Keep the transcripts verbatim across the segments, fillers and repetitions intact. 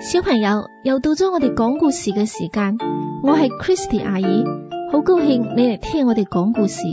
小朋友，又到咗我哋講故事嘅時間，我係 Christy 阿姨，好高興你嚟聽我哋講故事。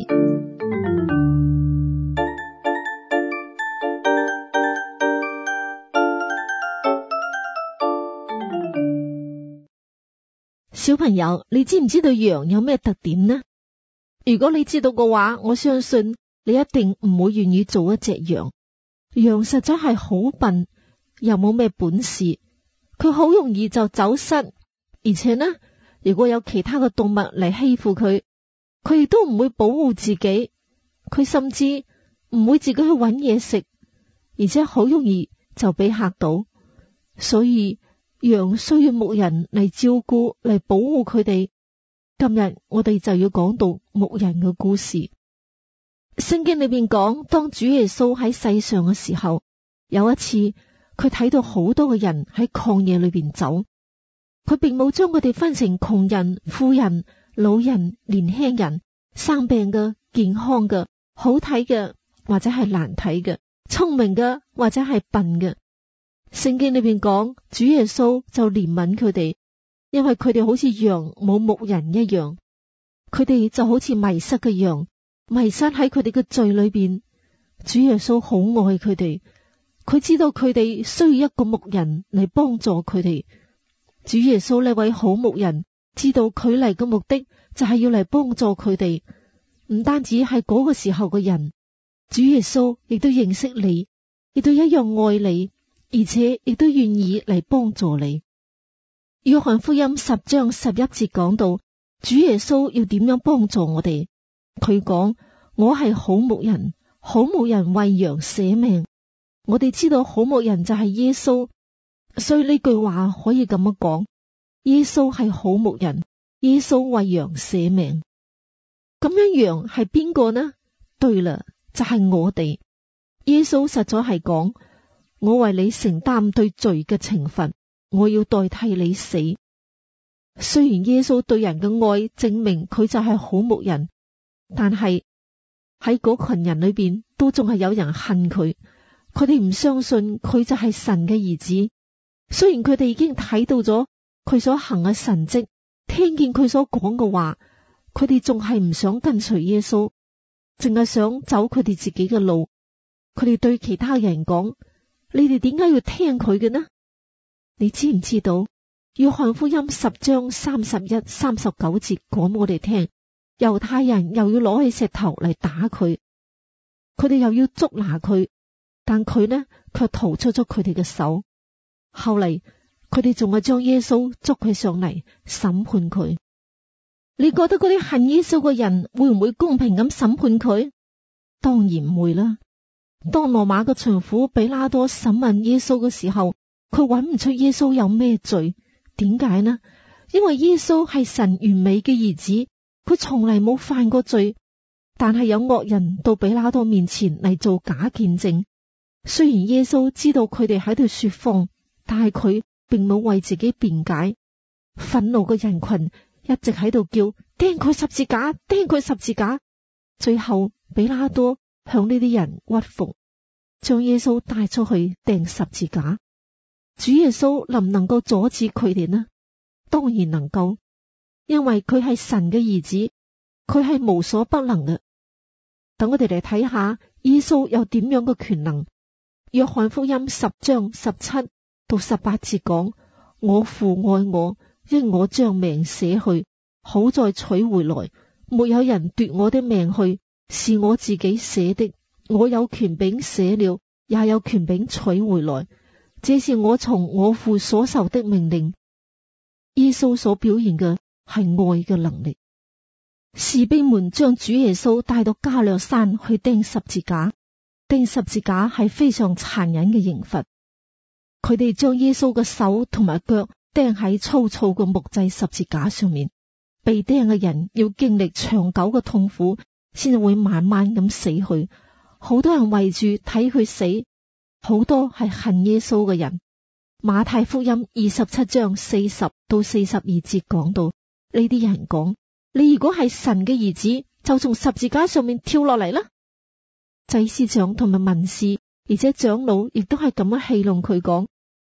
小朋友，你知唔知道羊有咩特點呢？如果你知道嘅話，我相信你一定唔會願意做一隻羊。羊實在係好笨，又冇咩本事。佢好容易就走失，而且呢，如果有其他嘅動物嚟欺負佢，佢亦都唔會保護自己，佢甚至唔會自己去揾嘢食，而且好容易就俾嚇到。所以羊需要牧人嚟照顧，嚟保護佢哋。今日我哋就要講到牧人嘅故事。聖經裏邊講，當主耶穌喺世上嘅時候，有一次，佢睇到好多嘅人喺曠野裏邊走，佢並冇將佢哋分成窮人、富人、老人、年輕人、生病嘅、健康嘅、好睇嘅或者係難睇嘅、聰明嘅或者係笨嘅。聖經裏邊講，主耶穌就憐憫佢哋，因為佢哋好似羊冇牧人一樣，佢哋就好似迷失嘅羊，迷失喺佢哋嘅罪裏邊。主耶穌好愛佢哋。佢知道佢哋需要一個牧人嚟幫助佢哋。主耶穌呢位好牧人知道佢嚟嘅目的就係要嚟幫助佢哋，唔單止係嗰個時候嘅人，主耶穌亦都認識你，亦都一樣愛你，而且亦都願意嚟幫助你。約翰福音十章十一節講到，主耶穌要點樣幫助我哋？佢講：我係好牧人，好牧人為羊捨命。我哋知道好牧人就係耶穌，所以呢句話可以咁樣講：耶穌係好牧人，耶穌為羊捨命。咁樣羊係邊個呢？對啦，就係我哋。耶穌實在係講：我為你承擔對罪嘅懲罰，我要代替你死。雖然耶穌對人嘅愛證明佢就係好牧人，但係喺嗰群人裏邊都仲係有人恨佢。佢哋唔相信佢就係神嘅兒子，雖然佢哋已經睇到咗佢所行嘅神蹟，聽見佢所講嘅話，佢哋仲係唔想跟隨耶穌，淨係想走佢哋自己嘅路。佢哋對其他人講：你哋點解要聽佢嘅呢？你知唔知道約翰福音十章三十一、三十九節講我哋聽，猶太人又要攞起石頭嚟打佢，佢哋又要捉拿佢。但佢呢，卻逃出咗佢哋嘅手。後嚟佢哋仲係將耶穌捉佢上嚟審判佢。你覺得嗰啲恨耶穌嘅人會唔會公平咁審判佢？當然唔會啦。當羅馬嘅巡撫比拉多審問耶穌嘅時候，佢揾唔出耶穌有咩罪。點解呢？因為耶穌係神完美嘅兒子，佢從嚟冇犯過罪。但係有惡人到比拉多面前嚟做假見證。雖然耶穌知道佢哋喺度說謊，但係佢並冇為自己辯解。憤怒嘅人群一直喺度叫：釘佢十字架，釘佢十字架。最後比拉多向呢啲人屈服，將耶穌帶出去釘十字架。主耶穌能唔能夠阻止佢哋呢？當然能夠，因為佢係神嘅兒子，佢係無所不能嘅。等我哋嚟睇下耶穌有點樣嘅權能。約翰福音十章十七到十八節講：我父愛我，因我將命捨去，好再取回來。沒有人奪我的命去，是我自己捨的。我有權柄捨了，也有權柄取回來。這是我從我父所受的命令。耶穌所表現嘅係愛嘅能力。士兵們將主耶穌帶到加略山去釘十字架。釘十字架係非常殘忍嘅刑罰。佢哋將耶穌嘅手同埋腳釘喺粗糙嘅木製十字架上面。被釘嘅人要經歷長久嘅痛苦，先至會慢慢咁死去。好多人圍住睇佢死，好多係恨耶穌嘅人。馬太福音二十七章四十到四十二節講到，呢啲人講：你如果係神嘅兒子，就從十字架上面跳落嚟啦。祭司長同埋文士，而且長老亦都係咁樣戲弄佢講，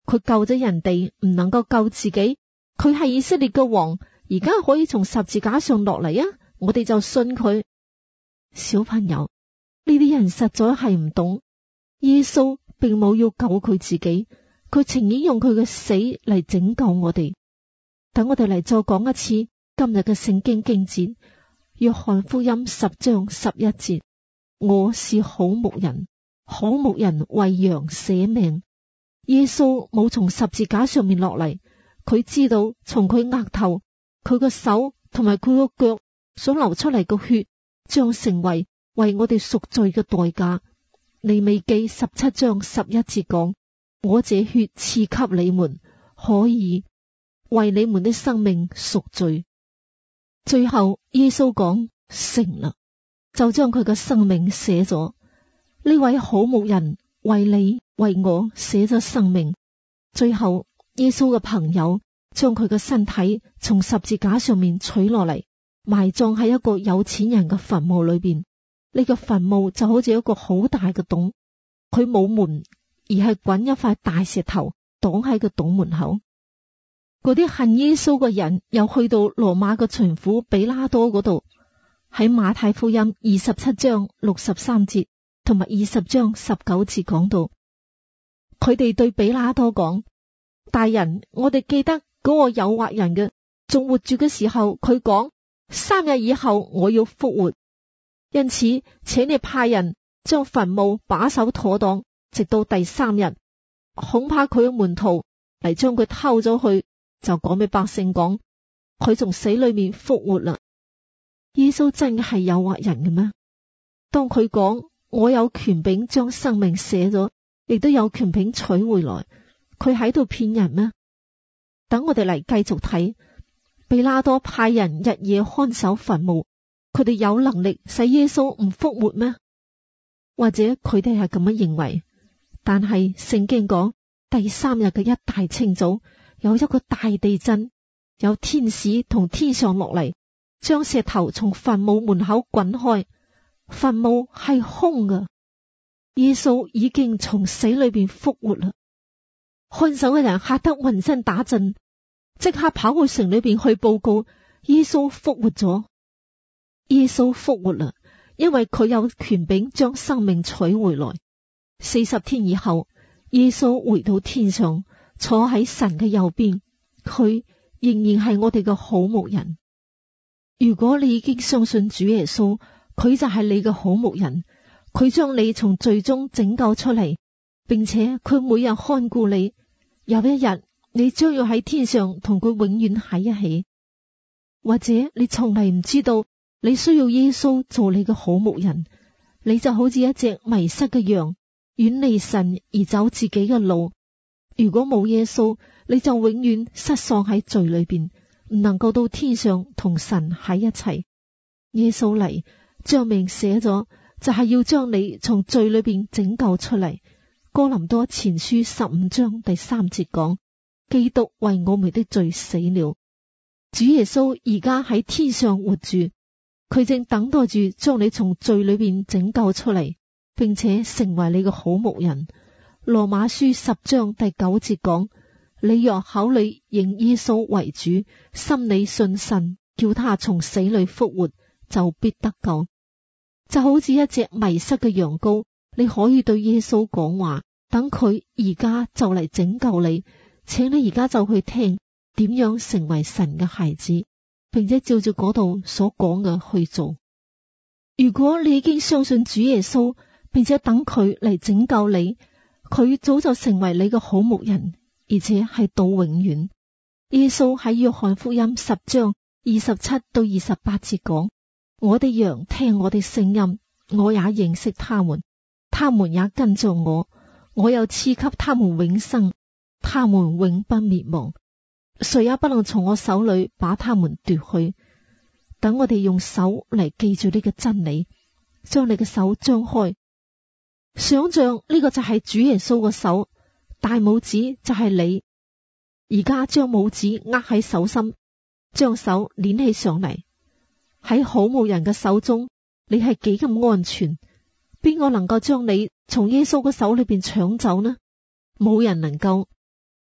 佢救咗人哋，唔能夠救自己。佢係以色列嘅王，而家可以從十字架上落嚟啊！我哋就信佢。小朋友，呢啲人實在係唔懂，耶穌並冇要救佢自己，佢情願用佢嘅死嚟拯救我哋。等我哋嚟再講一次今日嘅聖經經節，約翰福音十章十一節：我是好牧人，好牧人為羊捨命。耶穌冇從十字架上面落嚟，佢知道從佢額頭、佢個手同埋佢個腳所流出嚟嘅血，將成為為我哋贖罪嘅代價。利未記十七章十一節講：我這血賜給你們，可以為你們的生命贖罪。最後耶穌講成啦，就將佢嘅生命捨咗。呢位好牧人為你為我捨咗生命。最後耶穌嘅朋友將佢嘅身體從十字架上面取落嚟，埋葬喺一個有錢人嘅墳墓裏邊。呢個墳墓就好似一個好大嘅洞，佢冇門，而係滾一塊大石頭擋喺個洞門口。嗰啲恨耶穌嘅人又去到羅馬嘅巡撫比拉多嗰度，喺馬太福音二十七章六十三節同埋二十章十九節講到，佢哋對比拉多講：大人，我哋記得嗰個誘惑人嘅仲活住嘅時候，佢講三日以後我要復活。因此，請你派人將墳墓把守妥當，直到第三日。恐怕佢嘅門徒嚟將佢偷咗去，就講俾百姓講佢從死裏面復活啦。耶穌真係誘惑人嘅咩？當佢講我有權柄將生命捨咗，亦都有權柄取回來，佢喺度騙人咩？等我哋嚟繼續睇，比拉多派人日夜看守墳墓。佢哋有能力使耶穌唔復活咩？或者佢哋係咁樣認為？但係聖經講第三日嘅一大清早，有一個大地震，有天使同天上落嚟，將石頭從墳墓門口滾開，墳墓係空㗎。耶穌已經從死裏邊復活啦。看守嘅人嚇得渾身打震，即刻跑去城裏邊去報告耶穌復活咗。耶穌復活啦，因為佢有權柄將生命取回來。四十天以後，耶穌回到天上，坐喺神嘅右邊，佢仍然係我哋嘅好牧人。如果你已經相信主耶穌，佢就係你嘅好牧人，佢將你從罪中拯救出嚟，並且佢每日看顧你。有一日，你將要喺天上同佢永遠喺一起。或者你從嚟唔知道你需要耶穌做你嘅好牧人，你就好似一隻迷失嘅羊，遠離神而走自己嘅路。如果冇耶穌，你就永遠失喪喺罪裏邊，唔能夠到天上同神喺一齊。耶穌嚟將命捨咗，就係要將你從罪裏邊拯救出嚟。哥林多前書十五章第三節講：基督為我們的罪死了。主耶穌而家喺天上活住。佢正等待住將你從罪裏邊拯救出嚟，並且成為你嘅好牧人。羅馬書十章第九節講：你若口裏認耶穌為主，心裏信神，叫他從死裏復活，就必得救。就好似一隻迷失嘅羊羔，你可以對耶穌講話，等佢而家就嚟拯救你。請你而家就去聽點樣成為神嘅孩子，並且照住嗰度所講嘅去做。如果你已經相信主耶穌，並且等佢嚟拯救你，佢早就成為你嘅好牧人，而且係到永遠。耶穌喺約翰福音十章二十七到二十八節講：我的羊聽我的聲音，我也認識他們，他們也跟着我，我又賜給他們永生，他們永不滅亡。誰也不能從我手裏把他們奪去。等我哋用手嚟記住呢個真理，將你嘅手張開，想象呢個就係主耶穌嘅手，大拇指就係你。而家將拇指握喺手心，將手捏起上嚟。喺好牧人嘅手中，你係幾咁安全？邊個能夠將你從耶穌嘅手裏邊搶走呢？冇人能夠。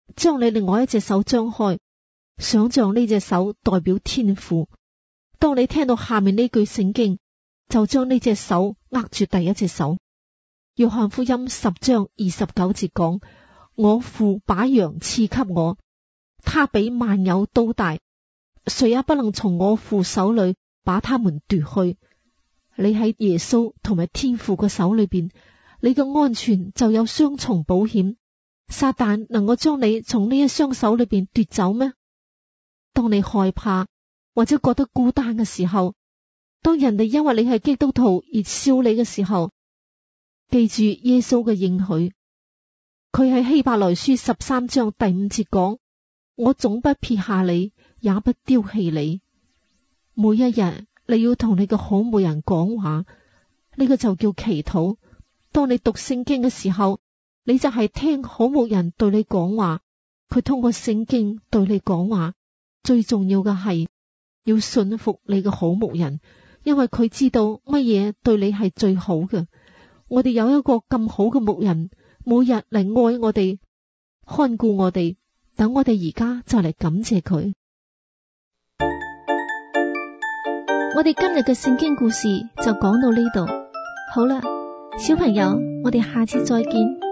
將你另外一隻手張開，想象呢隻手代表天父。當你聽到下面呢句聖經，就將呢隻手握住第一隻手。約翰福音十章二十九節講：我父把羊賜給我，他比萬有都大，誰也不能從我父手裏把他們奪去。你喺耶穌同埋天父嘅手裏邊，你嘅安全就有雙重保險。撒旦能夠將你從呢一雙手裏邊奪走咩？當你害怕或者覺得孤單嘅時候，當人哋因為你係基督徒而笑你嘅時候，記住耶穌嘅應許，佢喺希伯來書十三章第五節講：我總不撇下你，也不丟棄你。每一日你要同你嘅好牧人講話，呢個就叫祈禱。當你讀聖經嘅時候，你就係聽好牧人對你講話，佢通過聖經對你講話。最重要嘅係要信服你嘅好牧人，因為佢知道乜嘢對你係最好嘅。我哋有一個咁好嘅牧人，每日嚟愛我哋，看顧我哋，等我哋而家就嚟感謝佢。 我哋今日嘅聖經故事就講到呢度，好啦，小朋友，我哋下次再見。